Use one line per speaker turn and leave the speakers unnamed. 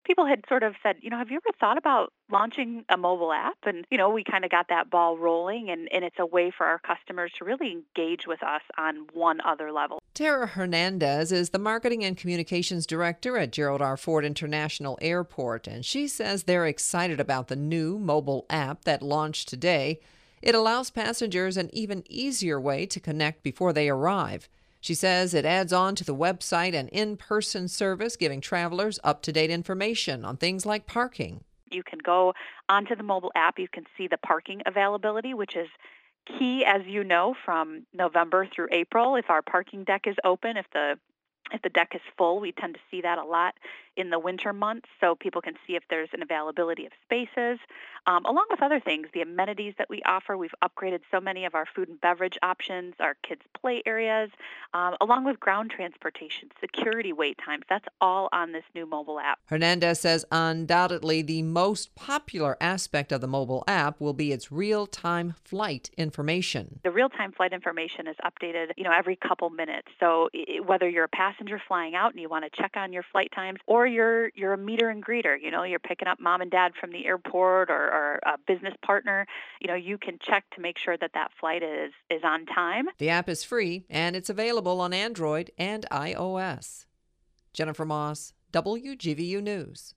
people had sort of said, have you ever thought about launching a mobile app? And, we kind of got that ball rolling, and it's a way for our customers to really engage with us on one other level.
Tara Hernandez is the Marketing and Communications Director at Gerald R. Ford International Airport, and she says they're excited about the new mobile app that launched today. It allows passengers an even easier way to connect before they arrive. She says it adds on to the website and in-person service, giving travelers up-to-date information on things like parking.
You can go onto the mobile app. You can see the parking availability, which is key, as you know, from November through April. If our parking deck is open, if the deck is full, we tend to see that a lot in the winter months, so people can see if there's an availability of spaces, along with other things, the amenities that we offer. We've upgraded so many of our food and beverage options, our kids' play areas, along with ground transportation, security wait times. That's all on this new mobile app.
Hernandez says undoubtedly the most popular aspect of the mobile app will be its real-time flight information.
The real-time flight information is updated, every couple minutes. So whether you're a passenger flying out and you want to check on your flight times, or you're a meter and greeter, you're picking up mom and dad from the airport, or a business partner, you can check to make sure that that flight is on time.
The app is free and it's available on Android and iOS. Jennifer Moss, WGVU News.